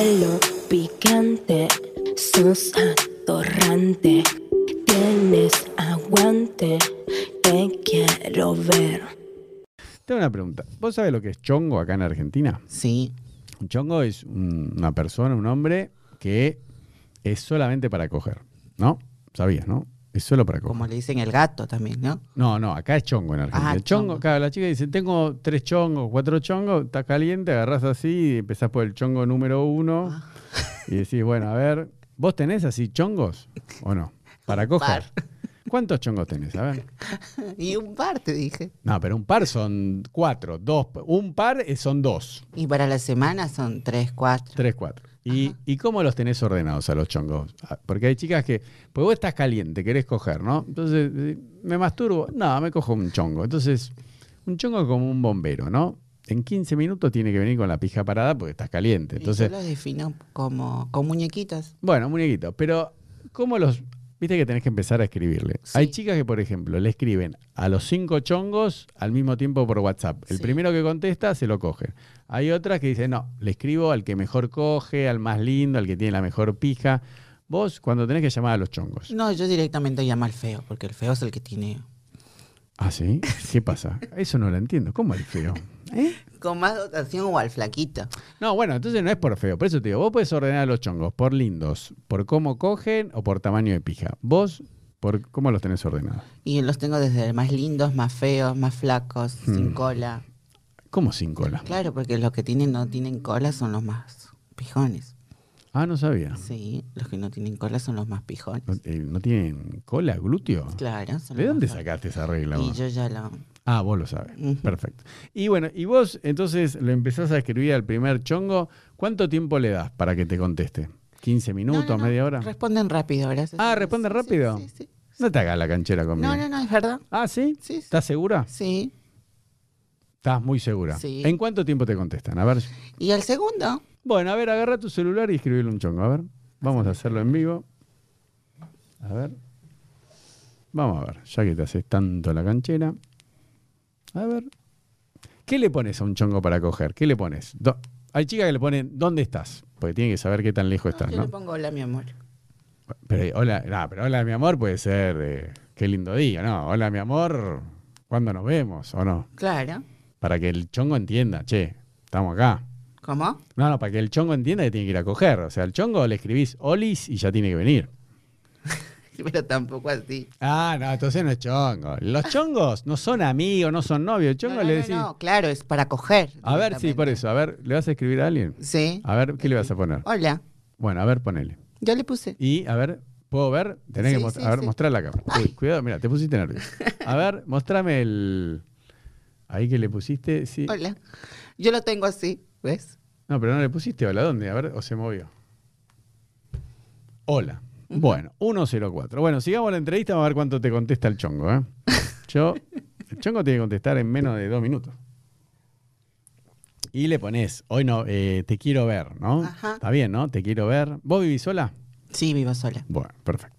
pelo picante, sos atorrante, tienes aguante, te quiero ver. Tengo una pregunta. ¿Vos sabés lo que es chongo acá en Argentina? Sí. Un chongo es una persona, un hombre que es solamente para coger, ¿no? ¿Sabías, no? Es solo para coger. Como le dicen el gato también, ¿no? No, acá es chongo en Argentina. Ah, Chongo, chongo. claro, la chica dice, tengo 3 chongos, 4 chongos, está caliente, agarrás así y empezás por el chongo número 1 Ah. y decís, bueno, a ver, ¿vos tenés así chongos o no? Para Un coger. par. ¿Cuántos chongos tenés? A ver. Y un par, te dije. No, pero un par son 4, 2, un par son 2, Y para la semana son 3, 4. 3, 4. ¿Y cómo los tenés ordenados a los chongos? Porque hay chicas que, pues vos estás caliente, querés coger, ¿no? Entonces, ¿me masturbo? No, me cojo un chongo. Entonces, un chongo es como un bombero, ¿no? En 15 minutos tiene que venir con la pija parada porque estás caliente. Entonces, Yo los defino como con muñequitos. bueno, muñequito, pero ¿cómo los...? Viste que tenés que empezar a escribirle. Sí. Hay chicas que, por ejemplo, le escriben a los 5 chongos al mismo tiempo por WhatsApp. El Sí. primero que contesta se lo coge. Hay otras que dicen, no, le escribo al que mejor coge, al más lindo, al que tiene la mejor pija. Vos, cuando tenés que llamar a los chongos. No, yo directamente llamo al feo, porque el feo es el que tiene ¿Ah, sí? ¿Qué pasa? Eso no lo entiendo. ¿Cómo el feo? ¿Eh? con más dotación o al flaquito. No, bueno, entonces no es por feo. Por eso te digo, vos podés ordenar a los chongos por lindos, por cómo cogen o por tamaño de pija. Vos, por cómo los tenés ordenados. Y los tengo desde más lindos, más feos, más flacos, sin cola. ¿Cómo sin cola? Claro, porque los que no tienen cola son los más pijones. Ah, no sabía. Sí, los que no tienen cola son los más pijones. ¿No tienen cola, glúteo? Claro. Son ¿De los dónde más sacaste esa regla? flacos. vos? Y yo ya lo... Ah, vos lo sabes. Ujú. Perfecto. Y bueno, y vos entonces lo empezás a escribir al primer chongo. ¿Cuánto tiempo le das para que te conteste? ¿15 minutos, No, no, no. media hora? Responden rápido, gracias. Ah, ¿responden Sí, rápido? Sí, sí. No te hagas la canchera conmigo. No, es verdad. Ah, ¿sí? Sí, sí. ¿Estás segura? Sí. Estás muy segura. Sí. ¿En cuánto tiempo te contestan? A ver. Y el segundo, Bueno, a ver, agarra tu celular y escribirle un chongo. A ver, vamos a hacerlo en vivo. A ver. Vamos a ver, ya que te haces tanto la canchera. A ver. ¿Qué le pones a un chongo para coger? ¿Qué le pones? Hay chicas que le ponen, ¿dónde estás? Porque tienen que saber qué tan lejos estás, yo ¿no? le pongo hola, mi amor. Pero hola, no, pero hola, mi amor, puede ser qué lindo día, ¿no? Hola, mi amor, ¿cuándo nos vemos o no? Claro. Para que el chongo entienda, che, estamos acá. ¿Cómo? No, para que el chongo entienda que tiene que ir a coger. O sea, al chongo le escribís olis y ya tiene que venir. Pero tampoco así. Ah, no, entonces no es chongo. Los chongos no son amigos, no son novios. El chongo No, le decís, no, claro, es para coger. a ver, sí, por eso. A ver, ¿le vas a escribir a alguien? Sí. A ver, ¿qué le vas a poner? Hola. Bueno, a ver, ponele. Ya le puse. Y, a ver, ¿puedo ver? Tenés Sí, que sí, mostrar. A ver, sí. mostrar la cámara. Uy, cuidado, mira, te pusiste nervioso. A ver, mostrame el... Ahí que le pusiste, sí. Hola. Yo lo tengo así, ¿ves? No, pero no le pusiste hola. ¿Dónde? A ver, o se movió. Hola. Bueno, 104. Bueno, sigamos la entrevista, vamos a ver cuánto te contesta el chongo, ¿eh? El chongo tiene que contestar en menos de 2 minutos. Y le pones, hoy no, te quiero ver, ¿no? Ajá. Está bien, ¿no? Te quiero ver. ¿Vos vivís sola? Sí, vivo sola. Bueno, perfecto.